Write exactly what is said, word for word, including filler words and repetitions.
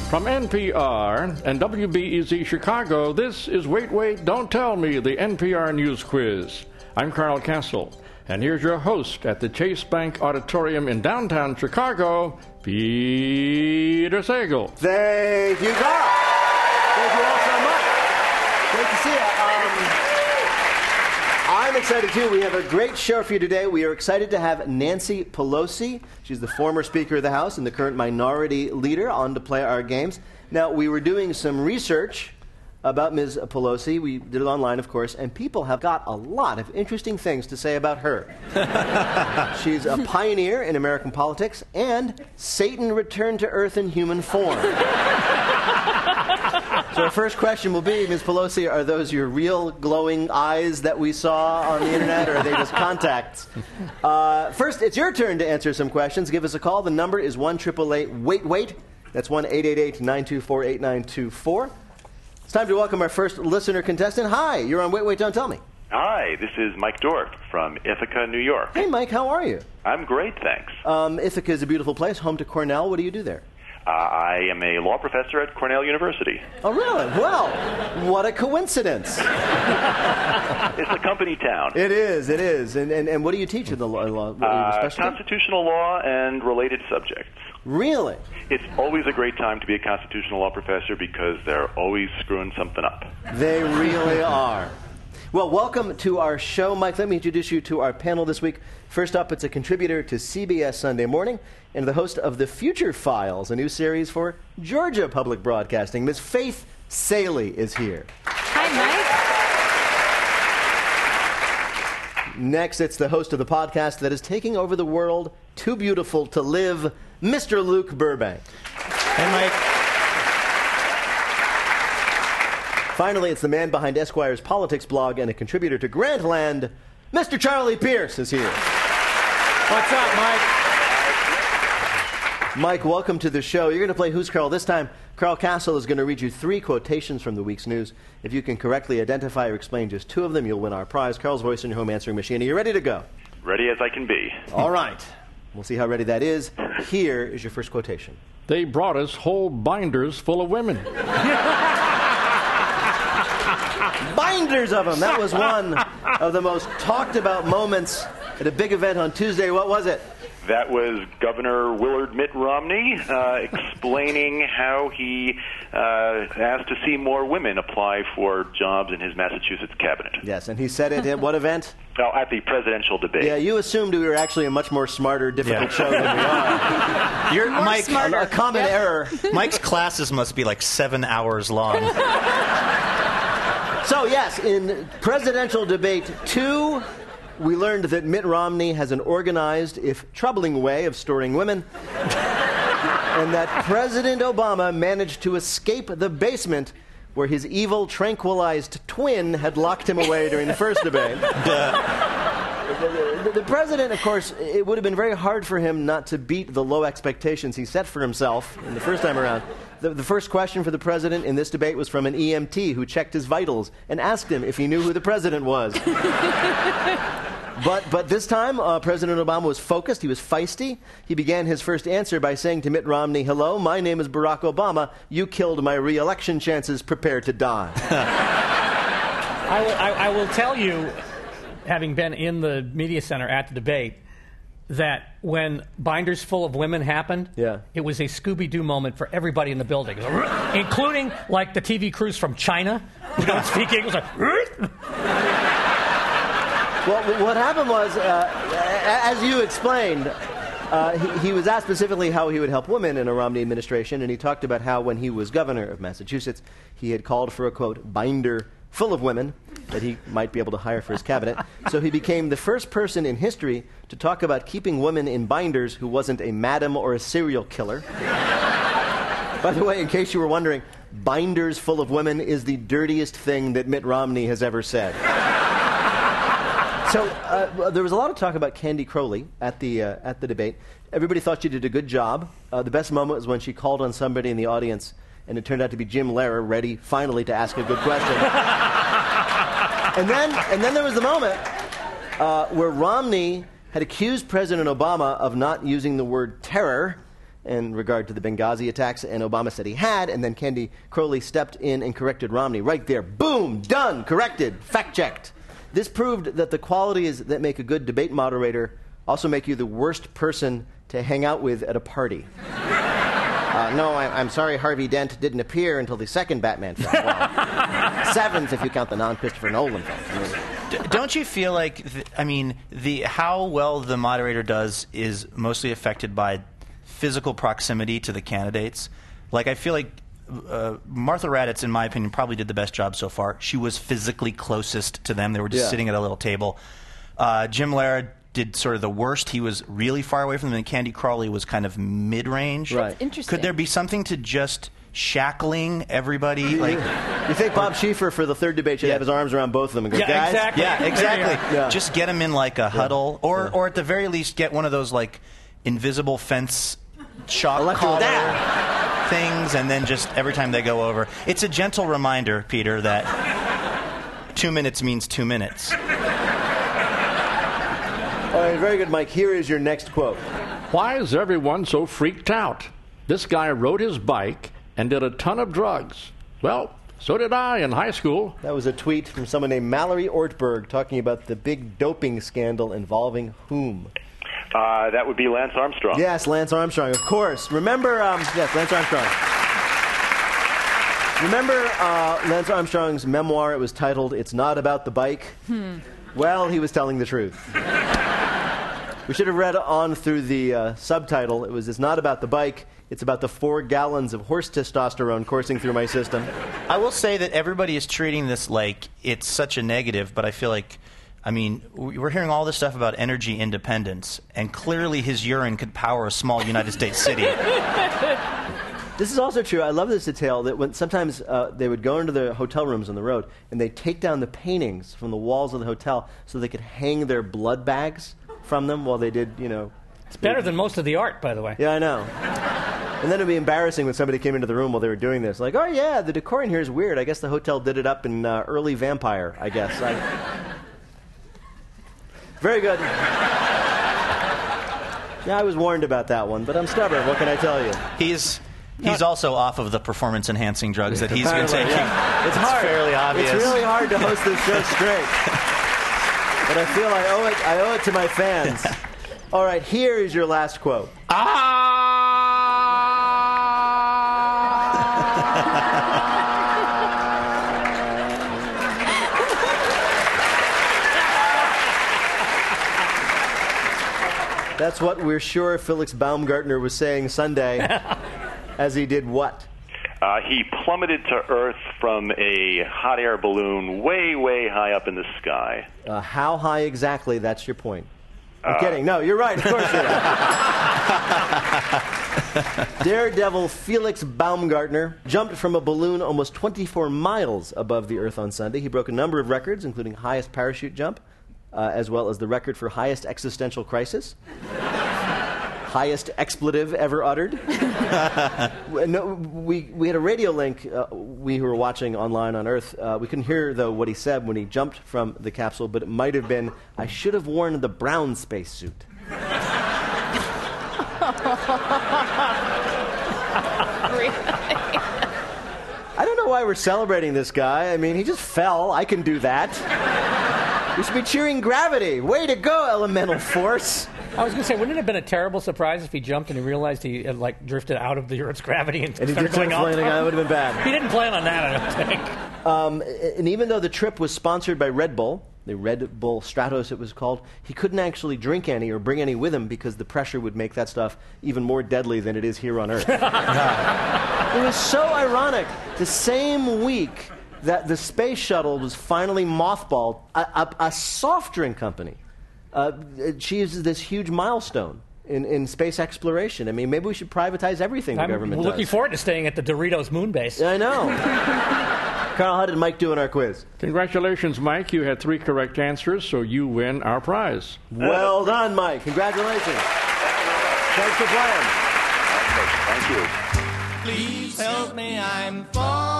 From N P R and W B E Z Chicago, this is Wait, Wait, Don't Tell Me, the N P R News Quiz. I'm Carl Castle, and here's your host at the Chase Bank Auditorium in downtown Chicago, Peter Sagal. Thank you, Carl. Thank you all so much. Great to see you. Um, I'm excited, too. We have a great show for you today. We are excited to have Nancy Pelosi. She's the former Speaker of the House and the current minority leader on to play our games. Now, we were doing some research about Miz Pelosi. We did it online, of course, and people have got a lot of interesting things to say about her. She's a pioneer in American politics, and Satan returned to Earth in human form. So our first question will be, Miz Pelosi, are those your real glowing eyes that we saw on the internet, or are they just contacts? Uh, first, it's your turn to answer some questions. Give us a call. The number is one eight eight eight wait wait. That's one eight eight eight nine two four eight nine two four. It's time to welcome our first listener contestant. Hi, you're on Wait, Wait, Don't Tell Me. Hi, this is Mike Dorff from Ithaca, New York. Hey, Mike, how are you? I'm great, thanks. Um, Ithaca is a beautiful place, home to Cornell. What do you do there? Uh, I am a law professor at Cornell University. Oh, really? Well, what a coincidence. It's a company town. It is, it is. And, and, and what do you teach in the law? law uh, constitutional law and related subjects. Really? It's always a great time to be a constitutional law professor because they're always screwing something up. They really are. Well, welcome to our show, Mike. Let me introduce you to our panel this week. First up, it's a contributor to C B S Sunday Morning and the host of The Future Files, a new series for Georgia Public Broadcasting. Miz Faith Salie is here. Hi, Mike. Next, it's the host of the podcast that is taking over the world, Too Beautiful to Live, Mister Luke Burbank. Hey, Mike. Finally, it's the man behind Esquire's politics blog and a contributor to Grantland, Mister Charlie Pierce is here. What's up, Mike? Mike, welcome to the show. You're going to play Who's Carl this time. Carl Castle is going to read you three quotations from the week's news. If you can correctly identify or explain just two of them, you'll win our prize. Carl's voice in your home answering machine. Are you ready to go? Ready as I can be. All right. We'll see how ready that is. Here is your first quotation. They brought us whole binders full of women. Binders of them. That was one of the most talked about moments at a big event on Tuesday. What was it? That was Governor Willard Mitt Romney uh, explaining how he uh, asked to see more women apply for jobs in his Massachusetts cabinet. Yes, and he said it at what event? Oh, at the presidential debate. Yeah, you assumed we were actually a much more smarter, difficult Yeah. show than we are. You're, More Mike, smarter. A common Yep. error. Mike's classes must be like seven hours long. So, yes, in presidential debate two, we learned that Mitt Romney has an organized, if troubling, way of storing women, and that President Obama managed to escape the basement where his evil, tranquilized twin had locked him away during the first debate. The, the, the president, of course, it would have been very hard for him not to beat the low expectations he set for himself in the first time around. The, the first question for the president in this debate was from an E M T who checked his vitals and asked him if he knew who the president was. But but this time, uh, President Obama was focused. He was feisty. He began his first answer by saying to Mitt Romney, "Hello, my name is Barack Obama. You killed my re-election chances. Prepare to die." I will, I, I will tell you, having been in the media center at the debate, that when Binders Full of Women happened, Yeah. it was a Scooby-Doo moment for everybody in the building, including, like, the T V crews from China who don't speak English. Like, Well, what happened was, uh, as you explained, uh, he, he was asked specifically how he would help women in a Romney administration, and he talked about how when he was governor of Massachusetts, he had called for a, quote, binder full of women that he might be able to hire for his cabinet. So he became the first person in history to talk about keeping women in binders who wasn't a madam or a serial killer. By the way, in case you were wondering, binders full of women is the dirtiest thing that Mitt Romney has ever said. So uh, there was a lot of talk about Candy Crowley at the uh, at the debate. Everybody thought she did a good job. Uh, the best moment was when she called on somebody in the audience, and it turned out to be Jim Lehrer, ready finally to ask a good question. and then and then there was the moment uh, where Romney had accused President Obama of not using the word terror, in regard to the Benghazi attacks, and Obama said he had, and then Candy Crowley stepped in and corrected Romney. Right there. Boom! Done! Corrected. Fact-checked. This proved that the qualities that make a good debate moderator also make you the worst person to hang out with at a party. Uh, no, I, I'm sorry Harvey Dent didn't appear until the second Batman film. Well, seventh if you count the non-Christopher Nolan films. I mean, D- don't you feel like, th- I mean, the how well the moderator does is mostly affected by physical proximity to the candidates? Like, I feel like uh, Martha Raddatz, in my opinion, probably did the best job so far. She was physically closest to them. They were just Yeah. sitting at a little table. Uh, Jim Lehrer did sort of the worst. He was really far away from them, and Candy Crowley was kind of mid-range. Right. Interesting. Could there be something to just shackling everybody? Like, you think Bob Schieffer for the third debate should Yeah. have his arms around both of them and go, Yeah, guys? exactly. yeah, exactly. Yeah. Just get them in like a huddle, or Yeah. or at the very least get one of those like invisible fence shock Electrical collar dad. things, and then just every time they go over, it's a gentle reminder, Peter, that two minutes means two minutes. All right, very good, Mike. Here is your next quote. Why is everyone so freaked out? This guy rode his bike and did a ton of drugs. Well, so did I in high school. That was a tweet from someone named Mallory Ortberg talking about the big doping scandal involving whom? Uh, that would be Lance Armstrong. Yes, Lance Armstrong, of course. Remember, um, yes, Lance Armstrong. Remember uh, Lance Armstrong's memoir? It was titled, It's Not About the Bike. Hmm. Well, he was telling the truth. We should have read on through the uh, subtitle. It was, It's Not About the Bike. It's about the four gallons of horse testosterone coursing through my system. I will say that everybody is treating this like it's such a negative, but I feel like, I mean, we're hearing all this stuff about energy independence, and clearly his urine could power a small United States city. This is also true. I love this detail that when sometimes uh, they would go into the hotel rooms on the road and they'd take down the paintings from the walls of the hotel so they could hang their blood bags from them while they did, you know. It's better than most of the art, by the way. Yeah, I know. And then it'd be embarrassing when somebody came into the room while they were doing this. Like, oh, yeah, the decor in here is weird. I guess the hotel did it up in uh, early Vampire, I guess. I... Very good. Yeah, I was warned about that one, but I'm stubborn. What can I tell you? He's he's also off of the performance-enhancing drugs that he's been Apparently, taking. yeah. It's hard. fairly obvious. It's really hard to host this show straight. But I feel I owe it. I owe it to my fans. All right, here is your last quote. That's what we're sure Felix Baumgartner was saying Sunday, as he did what? Uh, he plummeted to Earth from a hot air balloon way, way high up in the sky. Uh, how high exactly? That's your point. I'm Uh, kidding. No, you're right. Of course you're right. Daredevil Felix Baumgartner jumped from a balloon almost twenty-four miles above the Earth on Sunday. He broke a number of records, including highest parachute jump, uh, as well as the record for highest existential crisis. Highest expletive ever uttered. no, we, we had a radio link, uh, we who were watching online on Earth. Uh, we couldn't hear, though, what he said when he jumped from the capsule, but it might have been, I should have worn the brown spacesuit. Really? I don't know why we're celebrating this guy. I mean, he just fell. I can do that. We should be cheering gravity. Way to go, elemental force. I was going to say, wouldn't it have been a terrible surprise if he jumped and he realized he had, like, drifted out of the Earth's gravity and, And he started did going start up? flying again. That would have been bad. He didn't plan on that, I don't think. Um, and even though the trip was sponsored by Red Bull, the Red Bull Stratos it was called, he couldn't actually drink any or bring any with him because the pressure would make that stuff even more deadly than it is here on Earth. It was so ironic. The same week that the space shuttle was finally mothballed, a, a, a soft drink company uh, achieves this huge milestone in, in space exploration. I mean, maybe we should privatize everything the I'm government looking does. forward to staying at the Doritos moon base. I know. Carl, how did Mike do in our quiz? Congratulations, Mike. You had three correct answers, so you win our prize. Well done, Mike. Congratulations. Thanks for playing. Thank you. Please help me, I'm falling.